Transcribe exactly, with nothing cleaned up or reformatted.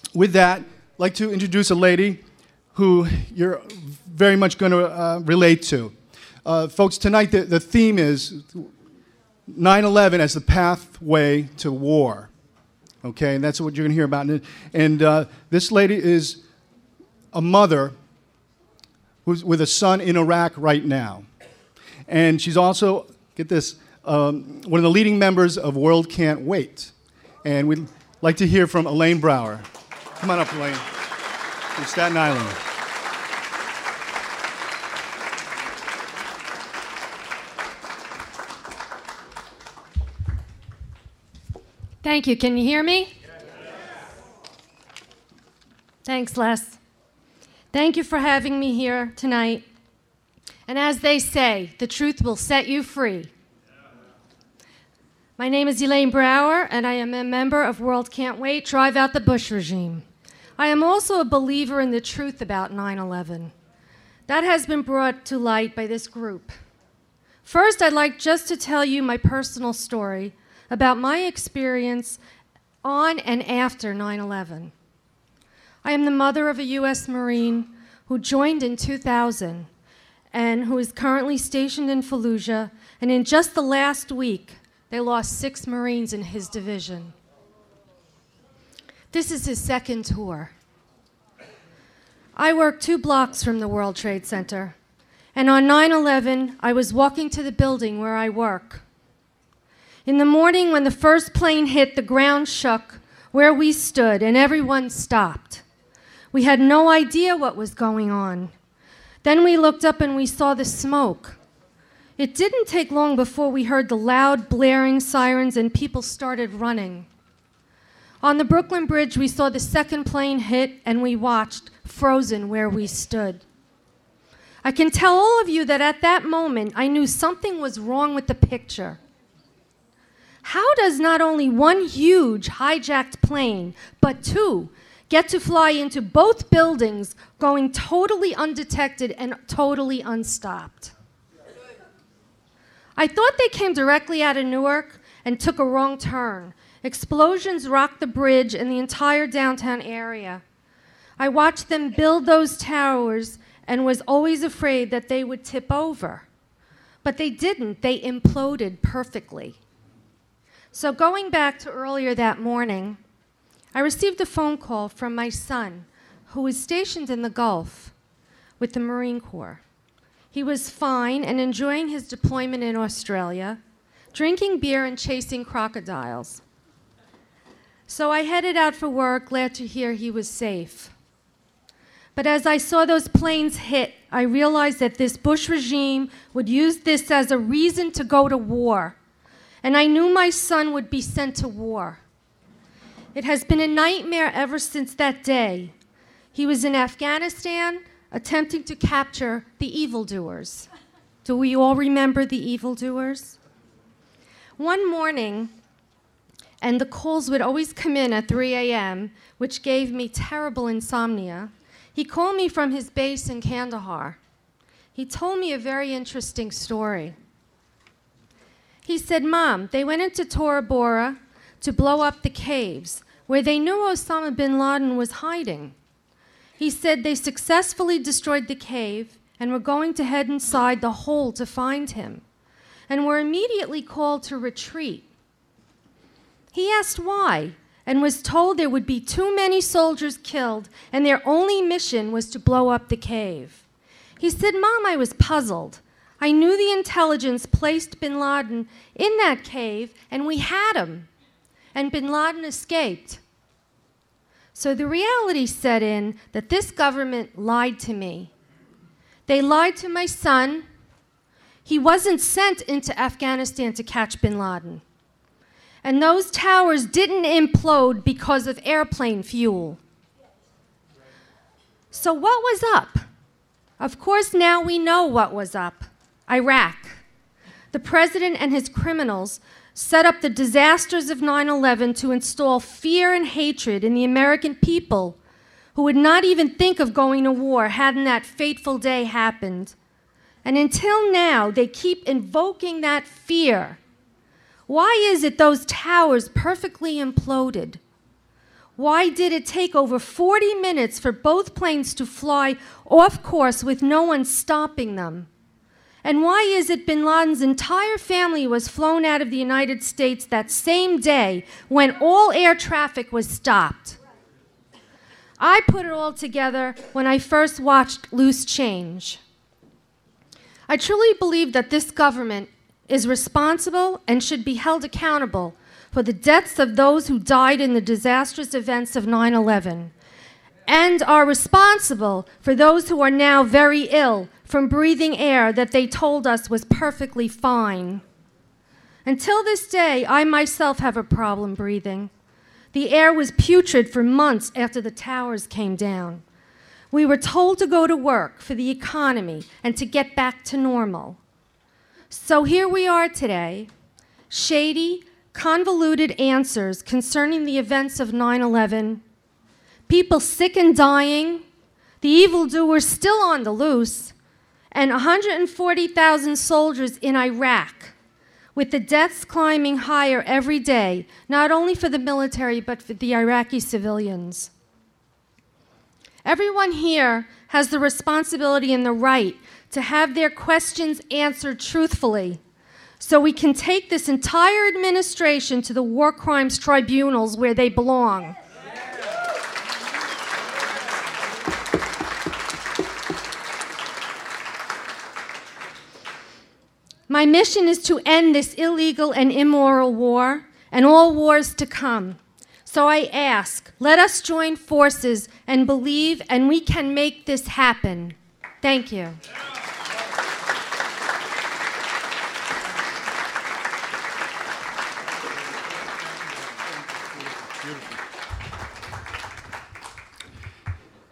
with that, I'd like to introduce a lady who you're very much going to uh, relate to. Uh, folks, tonight the, the theme is nine eleven as the pathway to war. Okay, and that's what you're going to hear about. And, and uh, this lady is a mother who's with a son in Iraq right now. And she's also, get this, um, one of the leading members of World Can't Wait. And we'd like to hear from Elaine Brower. Come on up, Elaine, from Staten Island. Thank you. Can you hear me? Yes. Thanks, Les. Thank you for having me here tonight. And as they say, the truth will set you free. My name is Elaine Brower, and I am a member of World Can't Wait, Drive Out the Bush regime. I am also a believer in the truth about nine eleven. That has been brought to light by this group. First, I'd like just to tell you my personal story about my experience on and after nine eleven. I am the mother of a U S Marine who joined in two thousand and who is currently stationed in Fallujah, and in just the last week, they lost six Marines in his division. This is his second tour. I work two blocks from the World Trade Center, and on nine eleven, I was walking to the building where I work. In the morning, when the first plane hit, the ground shook where we stood, and everyone stopped. We had no idea what was going on. Then we looked up and we saw the smoke. It didn't take long before we heard the loud, blaring sirens and people started running. On the Brooklyn Bridge, we saw the second plane hit, and we watched, frozen where we stood. I can tell all of you that at that moment, I knew something was wrong with the picture. How does not only one huge hijacked plane, but two, get to fly into both buildings going totally undetected and totally unstopped? I thought they came directly out of Newark and took a wrong turn. Explosions rocked the bridge and the entire downtown area. I watched them build those towers and was always afraid that they would tip over. But they didn't. They imploded perfectly. So going back to earlier that morning, I received a phone call from my son, who was stationed in the Gulf with the Marine Corps. He was fine and enjoying his deployment in Australia, drinking beer and chasing crocodiles. So I headed out for work, glad to hear he was safe. But as I saw those planes hit, I realized that this Bush regime would use this as a reason to go to war. And I knew my son would be sent to war. It has been a nightmare ever since that day. He was in Afghanistan attempting to capture the evildoers. Do we all remember the evildoers? One morning, and the calls would always come in at three a m, which gave me terrible insomnia, he called me from his base in Kandahar. He told me a very interesting story. He said, "Mom, they went into Tora Bora to blow up the caves where they knew Osama bin Laden was hiding. He said they successfully destroyed the cave and were going to head inside the hole to find him, and were immediately called to retreat. He asked why, and was told there would be too many soldiers killed and their only mission was to blow up the cave. He said, "Mom, I was puzzled. I knew the intelligence placed bin Laden in that cave, and we had him, and bin Laden escaped." So the reality set in that this government lied to me. They lied to my son. He wasn't sent into Afghanistan to catch bin Laden. And those towers didn't implode because of airplane fuel. So what was up? Of course, now we know what was up. Iraq. The president and his criminals set up the disasters of nine eleven to install fear and hatred in the American people, who would not even think of going to war hadn't that fateful day happened. And until now, they keep invoking that fear. Why is it those towers perfectly imploded? Why did it take over forty minutes for both planes to fly off course with no one stopping them? And why is it bin Laden's entire family was flown out of the United States that same day when all air traffic was stopped? I put it all together when I first watched Loose Change. I truly believe that this government is responsible and should be held accountable for the deaths of those who died in the disastrous events of nine eleven, and are responsible for those who are now very ill from breathing air that they told us was perfectly fine. Until this day, I myself have a problem breathing. The air was putrid for months after the towers came down. We were told to go to work for the economy and to get back to normal. So here we are today, shady, convoluted answers concerning the events of nine eleven, people sick and dying, the evildoers still on the loose, and one hundred forty thousand soldiers in Iraq, with the deaths climbing higher every day, not only for the military, but for the Iraqi civilians. Everyone here has the responsibility and the right to have their questions answered truthfully, so we can take this entire administration to the war crimes tribunals where they belong. My mission is to end this illegal and immoral war and all wars to come. So I ask, let us join forces and believe, and we can make this happen. Thank you.